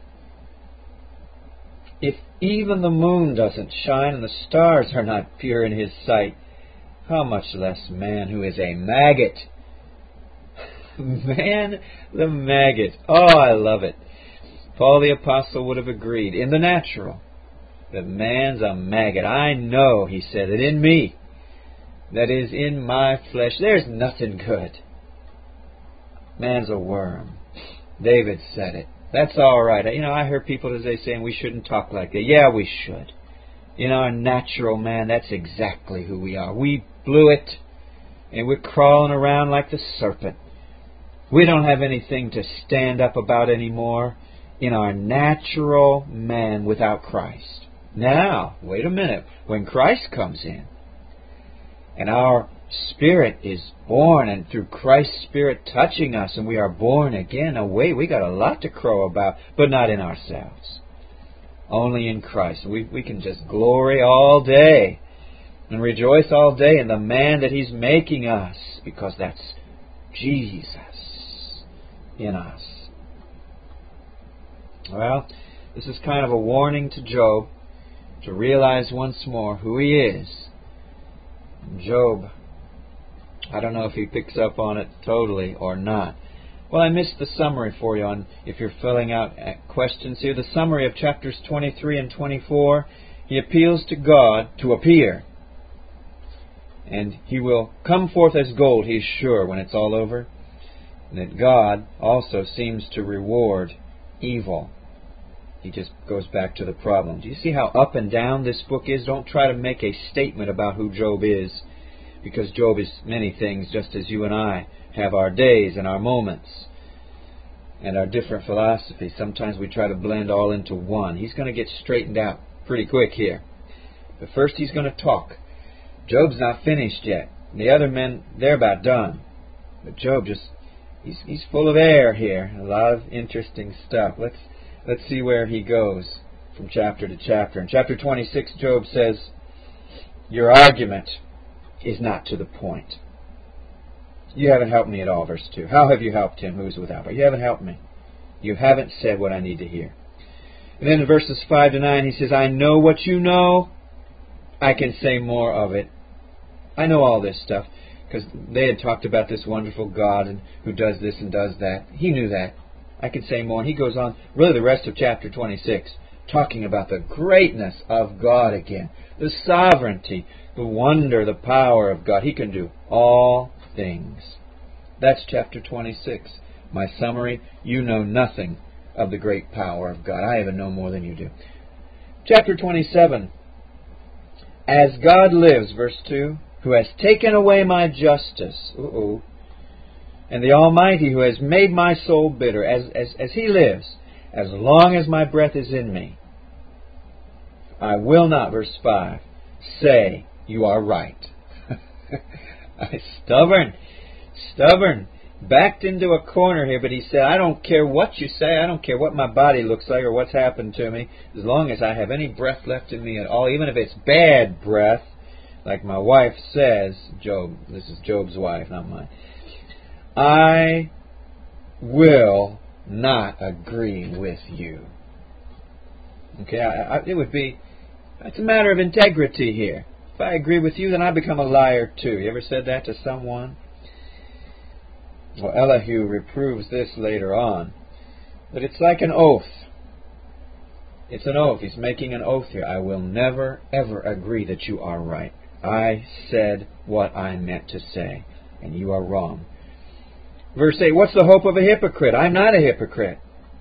If even the moon doesn't shine and the stars are not pure in His sight, how much less man who is a maggot? Man, the maggot. Oh, I love it. Paul the Apostle would have agreed in the natural that man's a maggot. I know, he said, that in me, that is in my flesh, there's nothing good. Man's a worm. David said it. That's all right. You know, I heard people today saying we shouldn't talk like that. Yeah, we should. You know, a natural man, that's exactly who we are. We blew it, and we're crawling around like the serpent. We don't have anything to stand up about anymore in our natural man without Christ. Now, wait a minute. When Christ comes in, and our Spirit is born, and through Christ's Spirit touching us, and we are born again, away, we got a lot to crow about, but not in ourselves. Only in Christ. We, we can just glory all day and rejoice all day in the man that He's making us, because that's Jesus in us. Well, this is kind of a warning to Job to realize once more who he is. Job, I don't know if he picks up on it totally or not. Well, I missed the summary for you on if you're filling out questions here. The summary of chapters twenty-three and twenty-four, he appeals to God to appear. And he will come forth as gold, he's sure, when it's all over. And that God also seems to reward evil. He just goes back to the problem. Do you see how up and down this book is? Don't try to make a statement about who Job is, because Job is many things, just as you and I have our days and our moments and our different philosophies. Sometimes we try to blend all into one. He's going to get straightened out pretty quick here. But first he's going to talk. Job's not finished yet. The other men, they're about done. But Job just, he's he's full of air here. A lot of interesting stuff. Let's let's see where he goes from chapter to chapter. In chapter twenty-six, Job says, your argument is not to the point. You haven't helped me at all, verse two. How have you helped him who is without? But you haven't helped me. You haven't said what I need to hear. And then in verses five to nine, he says, I know what you know. I can say more of it. I know all this stuff, because they had talked about this wonderful God and who does this and does that. He knew that. I could say more. And he goes on, really the rest of chapter twenty-six, talking about the greatness of God again, the sovereignty, the wonder, the power of God. He can do all things. That's chapter twenty-six. My summary, you know nothing of the great power of God. I even know more than you do. Chapter twenty-seven. As God lives, verse two, who has taken away my justice, uh-oh, and the Almighty who has made my soul bitter, as, as, as He lives, as long as my breath is in me, I will not, verse five, say you are right. I stubborn, stubborn, backed into a corner here, but he said, I don't care what you say, I don't care what my body looks like or what's happened to me, as long as I have any breath left in me at all, even if it's bad breath, like my wife says, Job, this is Job's wife, not mine, I will not agree with you. Okay, I, I, it would be, it's a matter of integrity here. If I agree with you, then I become a liar too. You ever said that to someone? Well, Elihu reproves this later on. But it's like an oath. It's an oath. He's making an oath here. I will never, ever agree that you are right. I said what I meant to say, and you are wrong. Verse eight, what's the hope of a hypocrite? I'm not a hypocrite.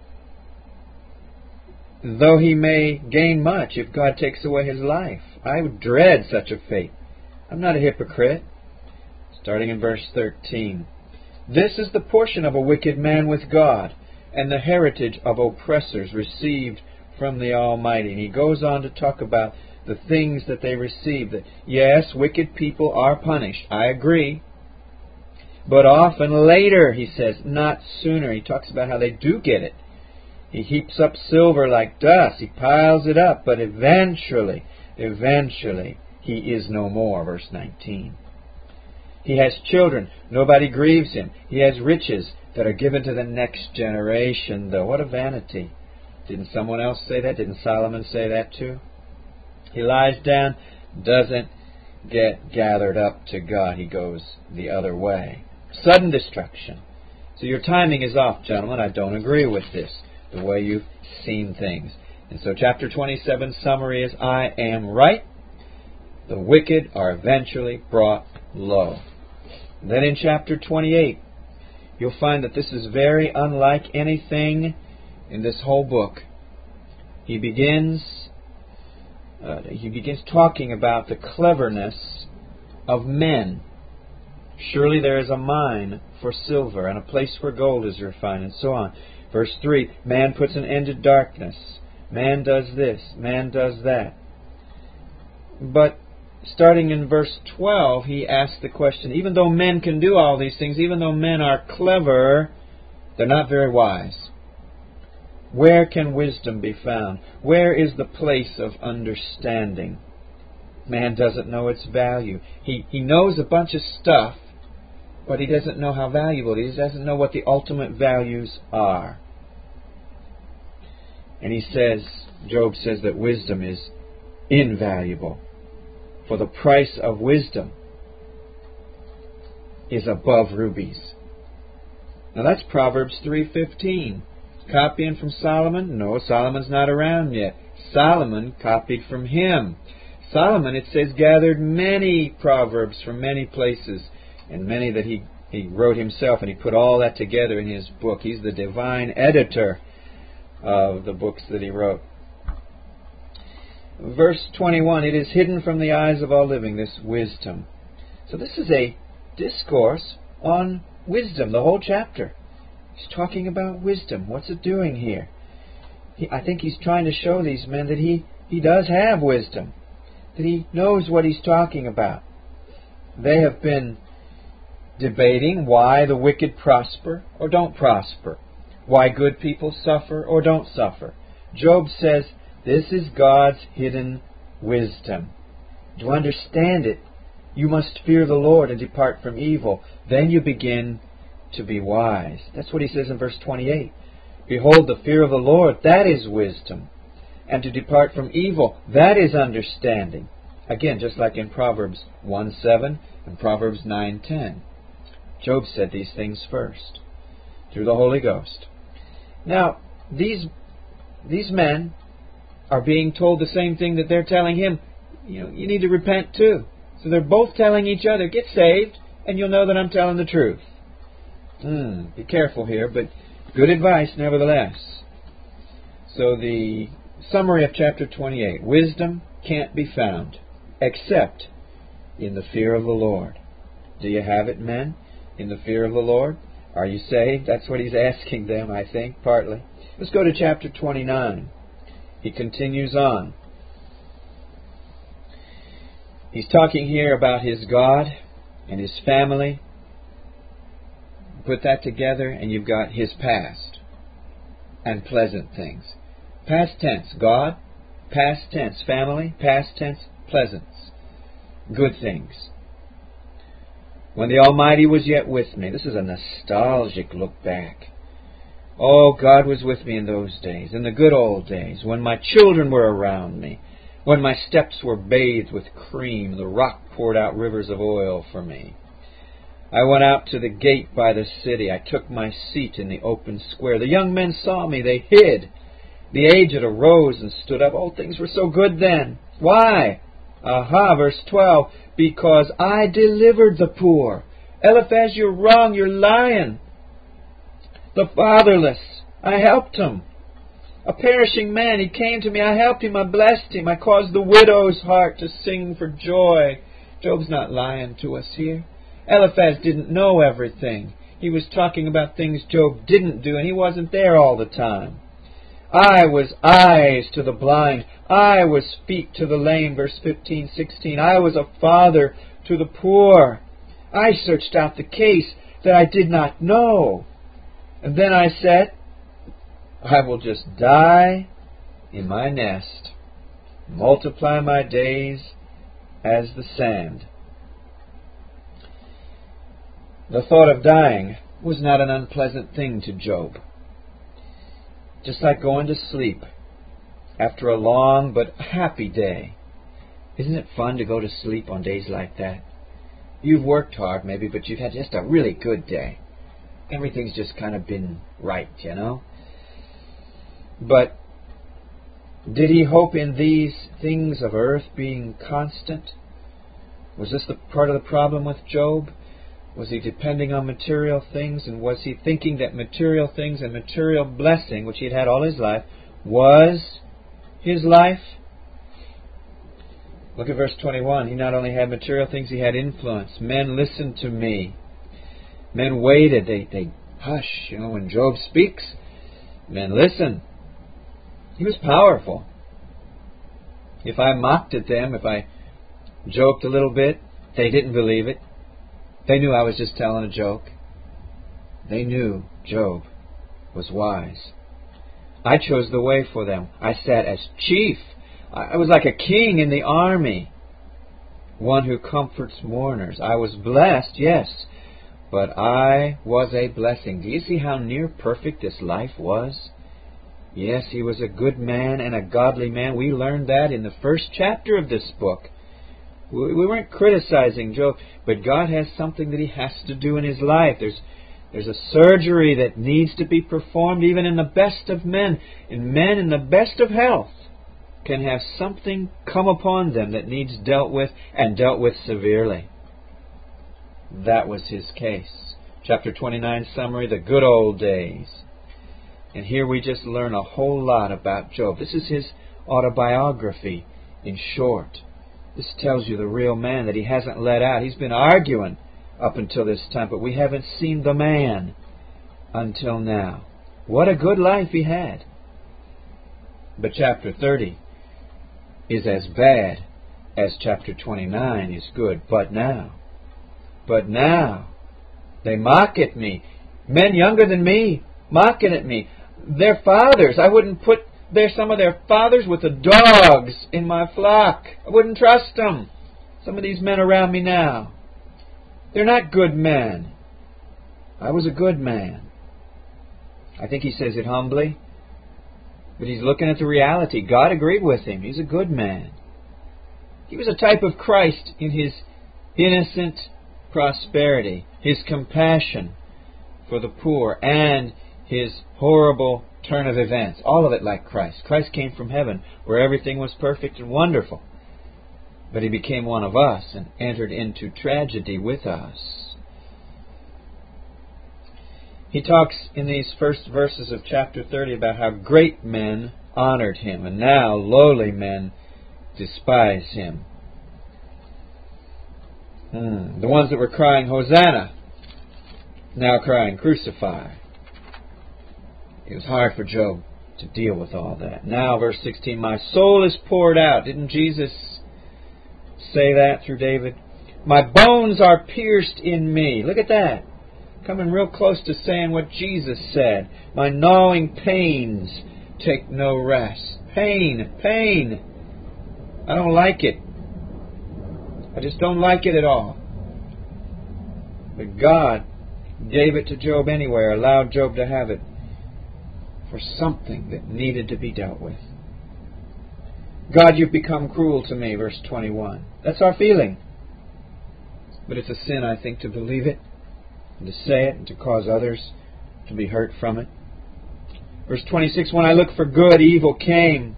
Though he may gain much if God takes away his life. I would dread such a fate. I'm not a hypocrite. Starting in verse thirteen. This is the portion of a wicked man with God, and the heritage of oppressors received from the Almighty. And he goes on to talk about the things that they receive. That yes, wicked people are punished. I agree. But often later, he says, not sooner. He talks about how they do get it. He heaps up silver like dust. He piles it up. But eventually, eventually, he is no more. Verse nineteen. He has children. Nobody grieves him. He has riches that are given to the next generation, though. What a vanity. Didn't someone else say that? Didn't Solomon say that too? He lies down, doesn't get gathered up to God. He goes the other way. Sudden destruction. So your timing is off, gentlemen. I don't agree with this, the way you've seen things. And so chapter twenty-seven summary is, I am right. The wicked are eventually brought low. Then in chapter twenty-eight, you'll find that this is very unlike anything in this whole book. He begins, uh, he begins talking about the cleverness of men. Surely there is a mine for silver and a place where gold is refined, and so on. Verse three, man puts an end to darkness. Man does this. Man does that. But starting in verse twelve, he asks the question, even though men can do all these things, even though men are clever, they're not very wise. Where can wisdom be found? Where is the place of understanding? Man doesn't know its value. He, he knows a bunch of stuff, but he doesn't know how valuable it is. He doesn't know what the ultimate values are. And he says, Job says that wisdom is invaluable. For the price of wisdom is above rubies. Now that's Proverbs three fifteen. Copying from Solomon? No, Solomon's not around yet. Solomon copied from him. Solomon, it says, gathered many proverbs from many places, and many that he, he wrote himself, and he put all that together in his book. He's the divine editor of the books that he wrote. Verse twenty-one, it is hidden from the eyes of all living, this wisdom. So this is a discourse on wisdom, the whole chapter. He's talking about wisdom. What's it doing here? He, I think he's trying to show these men that he, he does have wisdom, that he knows what he's talking about. They have been debating why the wicked prosper or don't prosper, why good people suffer or don't suffer. Job says, this is God's hidden wisdom. To understand it, you must fear the Lord and depart from evil. Then you begin to be wise. That's what he says in verse twenty-eight. Behold, the fear of the Lord, that is wisdom. And to depart from evil, that is understanding. Again, just like in Proverbs one seven and Proverbs nine ten. Job said these things first, through the Holy Ghost. Now, these, these men are being told the same thing that they're telling him. You know, you need to repent too. So they're both telling each other, get saved, and you'll know that I'm telling the truth. Mm, be careful here, but good advice nevertheless. So the summary of chapter twenty-eight. Wisdom can't be found except in the fear of the Lord. Do you have it, men? In the fear of the Lord? Are you saved? That's what he's asking them, I think, partly. Let's go to chapter twenty-nine. He continues on. He's talking here about his God and his family. Put that together and you've got his past and pleasant things. Past tense, God. Past tense, family. Past tense, pleasance. Good things. When the Almighty was yet with me. This is a nostalgic look back. Oh, God was with me in those days, in the good old days, when my children were around me, when my steps were bathed with cream, the rock poured out rivers of oil for me. I went out to the gate by the city. I took my seat in the open square. The young men saw me. They hid. The aged arose and stood up. Oh, things were so good then. Why? Aha, verse twelve. Because I delivered the poor. Eliphaz, you're wrong. You're lying. The fatherless, I helped him. A perishing man, he came to me. I helped him. I blessed him. I caused the widow's heart to sing for joy. Job's not lying to us here. Eliphaz didn't know everything. He was talking about things Job didn't do, and he wasn't there all the time. I was eyes to the blind. I was feet to the lame. Verse fifteen, sixteen. I was a father to the poor. I searched out the case that I did not know. And then I said, I will just die in my nest, multiply my days as the sand. The thought of dying was not an unpleasant thing to Job. Just like going to sleep after a long but happy day. Isn't it fun to go to sleep on days like that? You've worked hard maybe, but you've had just a really good day. Everything's just kind of been right, you know. But did he hope in these things of earth being constant? Was this the part of the problem with Job? Was he depending on material things, and was he thinking that material things and material blessing, which he had had all his life, was his life? Look at verse twenty-one. He not only had material things, he had influence. Men listened to me. Men waited. They, they hush. You know, when Job speaks, men listen. He was powerful. If I mocked at them, if I joked a little bit, they didn't believe it. They knew I was just telling a joke. They knew Job was wise. I chose the way for them. I sat as chief. I was like a king in the army, one who comforts mourners. I was blessed, yes, but I was a blessing. Do you see how near perfect this life was? Yes, he was a good man and a godly man. We learned that in the first chapter of this book. We weren't criticizing Job, but God has something that he has to do in his life. There's there's a surgery that needs to be performed even in the best of men. And men in the best of health can have something come upon them that needs dealt with, and dealt with severely. That was his case. Chapter twenty-nine summary, the good old days. And here we just learn a whole lot about Job. This is his autobiography in short. This tells you the real man that he hasn't let out. He's been arguing up until this time, but we haven't seen the man until now. What a good life he had. But chapter thirty is as bad as chapter twenty-nine is good. But now, but now, they mock at me. Men younger than me, mocking at me. Their fathers, I wouldn't put There's some of their fathers with the dogs in my flock. I wouldn't trust them. Some of these men around me now. They're not good men. I was a good man. I think he says it humbly. But he's looking at the reality. God agreed with him. He's a good man. He was a type of Christ in his innocent prosperity, his compassion for the poor, and his horrible turn of events. All of it like Christ. Christ came from heaven where everything was perfect and wonderful. But he became one of us and entered into tragedy with us. He talks in these first verses of chapter thirty about how great men honored him, and now lowly men despise him. Hmm. The ones that were crying, Hosanna, now crying, crucify. It was hard for Job to deal with all that. Now, verse sixteen, my soul is poured out. Didn't Jesus say that through David? My bones are pierced in me. Look at that. Coming real close to saying what Jesus said. My gnawing pains take no rest. Pain, pain. I don't like it. I just don't like it at all. But God gave it to Job anyway, or allowed Job to have it for something that needed to be dealt with. God, you've become cruel to me, verse twenty-one. That's our feeling. But it's a sin, I think, to believe it, and to say it, and to cause others to be hurt from it. Verse twenty-six, when I looked for good, evil came.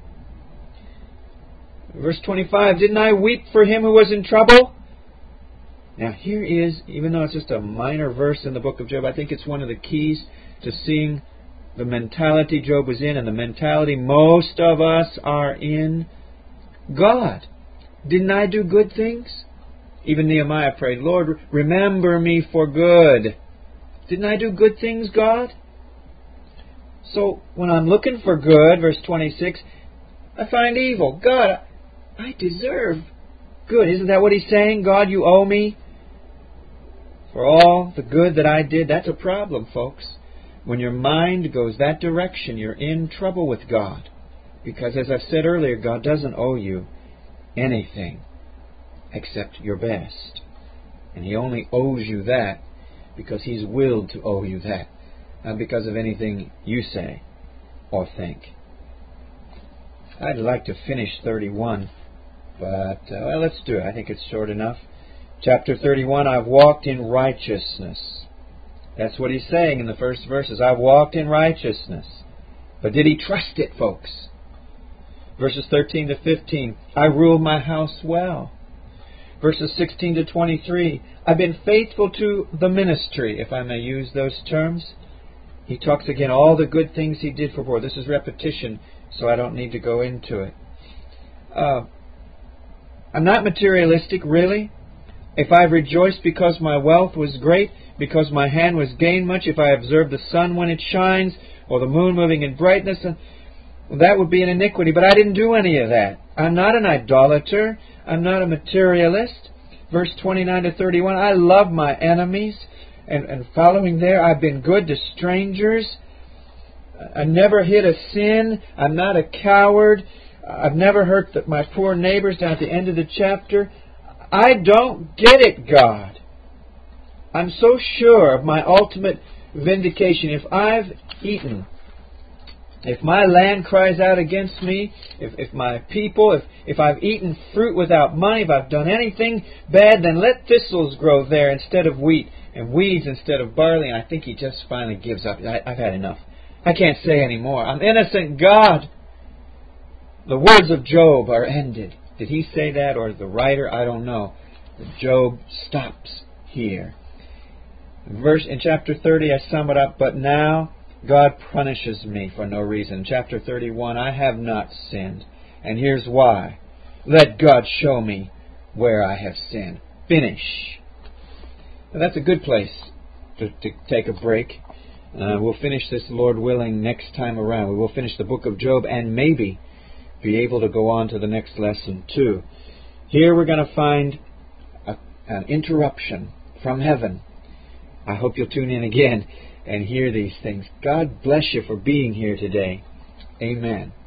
Verse twenty-five, didn't I weep for him who was in trouble? Now here is, even though it's just a minor verse in the book of Job, I think it's one of the keys to seeing the mentality Job was in, and the mentality most of us are in. God, didn't I do good things? Even Nehemiah prayed, Lord, remember me for good. Didn't I do good things, God? So when I'm looking for good, verse twenty-six, I find evil. God, I deserve good. Isn't that what he's saying? God, you owe me for all the good that I did. That's a problem, folks. When your mind goes that direction, you're in trouble with God. Because as I've said earlier, God doesn't owe you anything except your best. And He only owes you that because He's willed to owe you that, not because of anything you say or think. I'd like to finish thirty-one, but uh, well, let's do it. I think it's short enough. Chapter thirty-one, I've walked in righteousness. That's what he's saying in the first verses. I've walked in righteousness. But did he trust it, folks? Verses thirteen to fifteen, I rule my house well. Verses sixteen to twenty-three, I've been faithful to the ministry, if I may use those terms. He talks again all the good things he did for poor. This is repetition, so I don't need to go into it. Uh, I'm not materialistic, really. If I've rejoiced because my wealth was great, because my hand was gained much, if I observe the sun when it shines, or the moon moving in brightness, well, that would be an iniquity. But I didn't do any of that. I'm not an idolater. I'm not a materialist. Verse twenty-nine to thirty-one, I love my enemies. And, and following there, I've been good to strangers. I never hid a sin. I'm not a coward. I've never hurt the, my poor neighbors. Down at the end of the chapter, I don't get it, God. I'm so sure of my ultimate vindication. If I've eaten, if my land cries out against me, if, if my people, if, if I've eaten fruit without money, if I've done anything bad, then let thistles grow there instead of wheat, and weeds instead of barley. And I think he just finally gives up. I, I've had enough. I can't say any more. I'm innocent, God. The words of Job are ended. Did he say that, or the writer? I don't know. But Job stops here. Verse in chapter thirty, I sum it up. But now God punishes me for no reason. Chapter thirty-one, I have not sinned, and here's why. Let God show me where I have sinned. Finish. Now, that's a good place to, to take a break. Uh, we'll finish this, Lord willing, next time around. We will finish the book of Job and maybe be able to go on to the next lesson too. Here we're going to find a, an interruption from heaven. I hope you'll tune in again and hear these things. God bless you for being here today. Amen.